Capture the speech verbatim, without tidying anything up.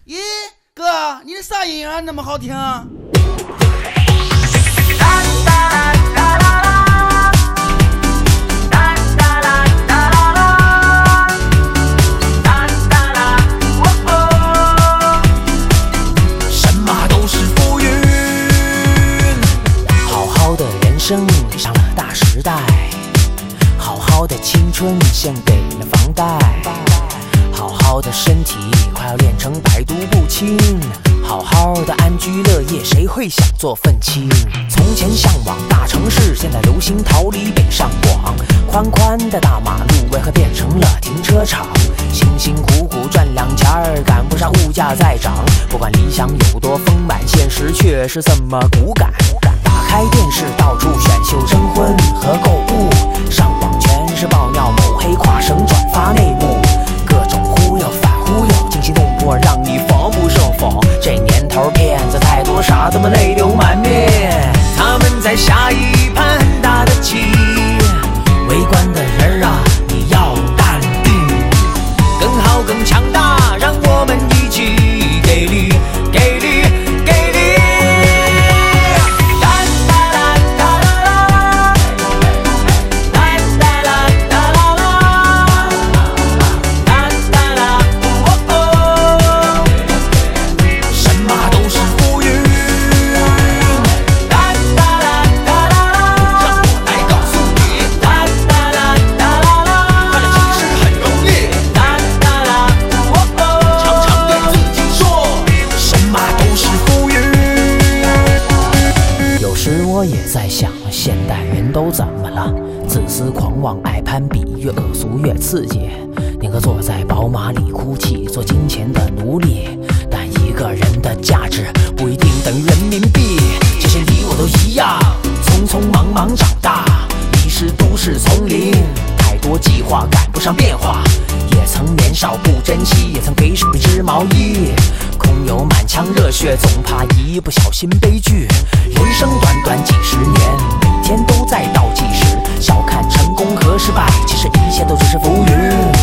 咦，哥，你的啥音啊那么好听？ 什么都是浮云。好好的人生上了大时代，好好的青春献给了房贷，好好的身体快要练成百毒不侵，好好的安居乐业谁会想做愤青？从前向往大城市，现在流行逃离北上广，宽宽的大马路为何变成了停车场？辛辛苦苦赚两钱儿，赶不上物价在涨，不管理想有多丰满，现实却是这么骨感。打开电视到处选秀征婚和购物，上网全是爆料某黑跨省转发内幕，各种忽悠反忽悠，惊心动魄让你防不胜防。这年头骗子太多，傻子们泪流满面，他们在下一盘很大的棋，围观的人啊你要淡定，更好更强大，让我们一起给力给力给力。我也在想，现代人都怎么了？自私狂妄爱攀比，越恶俗越刺激，宁可坐在宝马里哭泣，做金钱的奴隶。但一个人的价值不一定等于人民币，其实你我都一样，匆匆忙忙长大，迷失都市丛林，太多计划赶不上变化，也曾年少不珍惜，也曾给水织毛衣，空有满腔热血，总怕一不小心悲剧。人生短短几十年，每天都在倒计时，小看成功和失败，其实一切都只是浮云。